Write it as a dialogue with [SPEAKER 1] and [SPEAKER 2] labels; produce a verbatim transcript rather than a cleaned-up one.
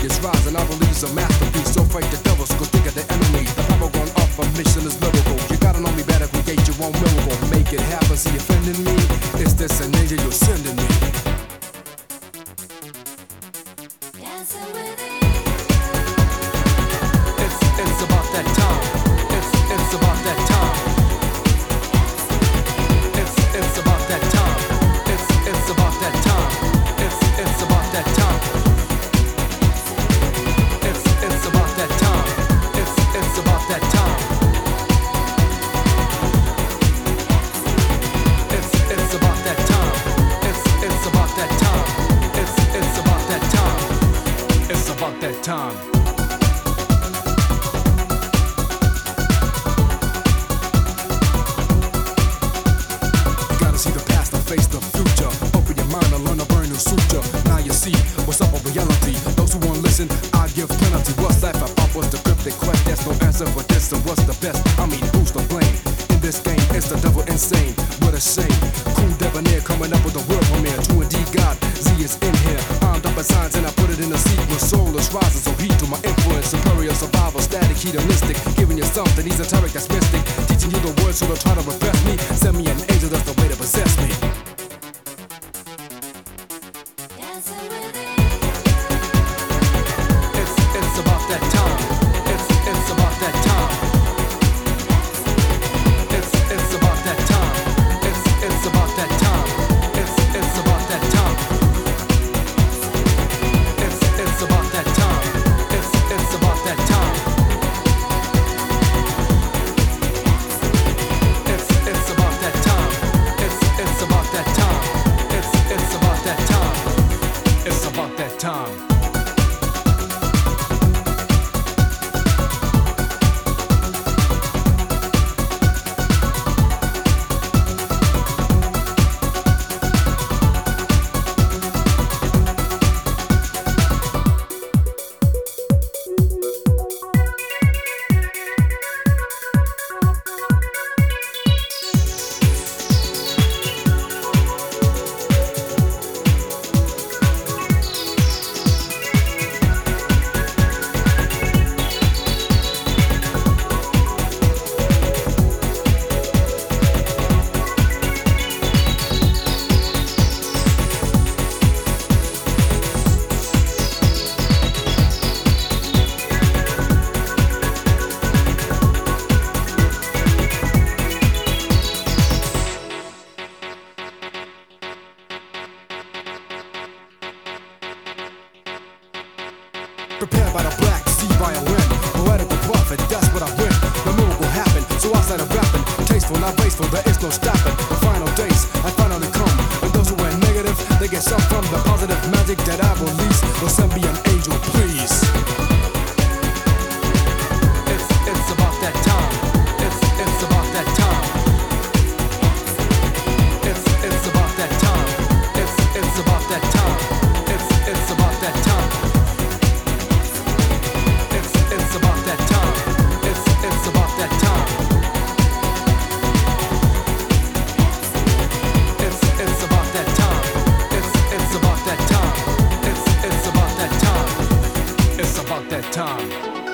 [SPEAKER 1] is rising. I release a masterpiece, so fight the devils, go think of the enemy. The power going up, a mission is lyrical. You gotta know me better, create your own miracle. Make it happen, see offending me. Is this an angel you're sending me?
[SPEAKER 2] Dancing with it.
[SPEAKER 1] It's, it's about that time. It's, it's about that time. It's, it's about that time. It's, it's about that time. It's, it's about that time. It's, it's about that time. It's, it's about that time. It's, it's about that time. It's, it's about that time. It's, it's about that time. It's about that time. See the past and face the future. Open your mind and learn a brand new suture. Now you see what's up with reality. Those who won't listen, I give penalty. What's life about? What's the cryptic quest? There's no answer for this. And what's the best? I mean, who's to blame? In this game, it's the devil insane. What a shame. Cool debonair coming up with a world premiere. True indeed, God, Z is in here. Armed up with signs and I put it in a sequence. Soulless rising, so heat to my influence. Superior survival, static, hedonistic. Giving you something esoteric that's mystic. Teaching you the words so don't try to repress me. Send me an angel, that's the way to possess me.
[SPEAKER 2] Dancing with it.
[SPEAKER 1] It's, it's about that time. It's, it's about that time. It's, it's about that time. It's, it's about that time. It's, it's about that time. It's, it's about that time. It's, it's about that time. It's, it's about that time. It's, it's about that time. It's, it's about that time. It's about that time. Prepared by the black sea violin. Poetical prophet, that's what I win. The miracle happened, so I started rapping. Tasteful, not wasteful, there is no stopping. The final days, I finally come. And those who were negative, they get some from the positive magic that I release. Will send me an angel, please. It's, it's about that time. It's, it's about that time. It's, it's about that time. It's, it's about that time. It's, it's about that time. It's, it's about that time. It's, it's about that time. It's, it's about that time. It's, it's about that time. It's, it's about that time. It's about that time.